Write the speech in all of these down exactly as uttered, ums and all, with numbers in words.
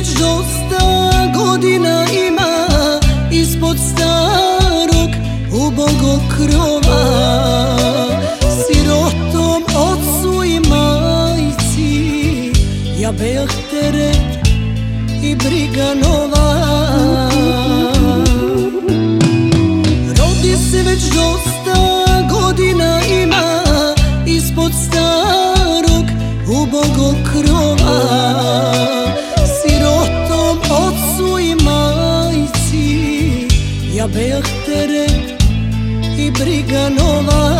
već dosta godina ima ispod starog ubogog krova, sirotom ocu i majci, ja beh teret i briga nova. Rodi se već dosta godina ima ispod starog ubogog krova, sirotom ocu i majci, ja beh teret i briga nova.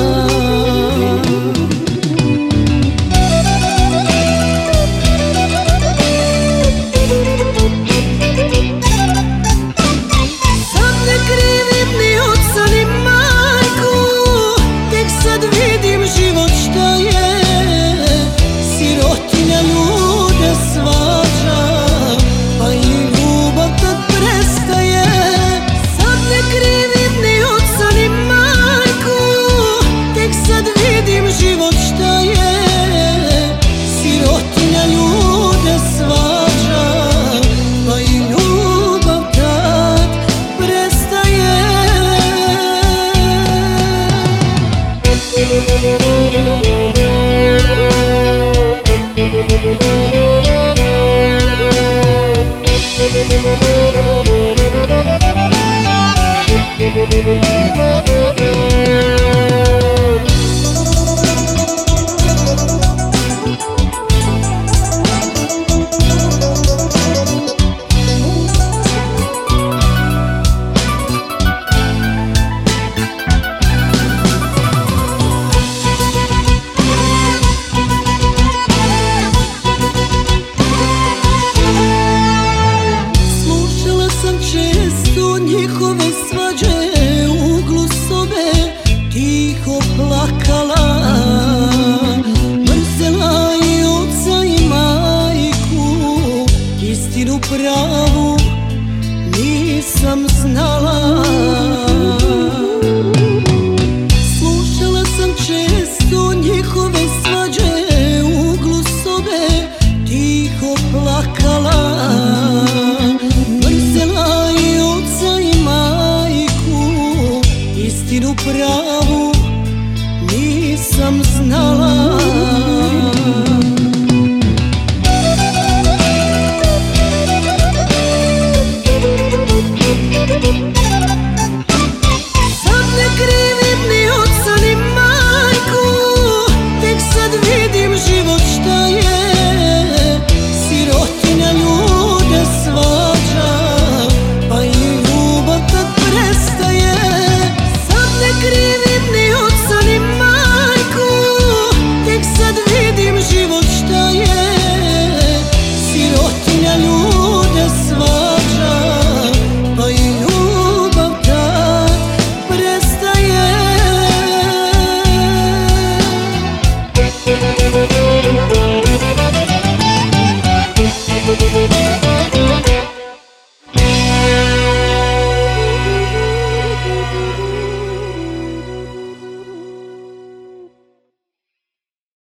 Njihove svađe u uglu sobe tiho plakala, mrzela i oca i majku, istinu pravu nisam znala. Slušala sam često njihove svađe u uglu sobe tiho plakala, istinu pravu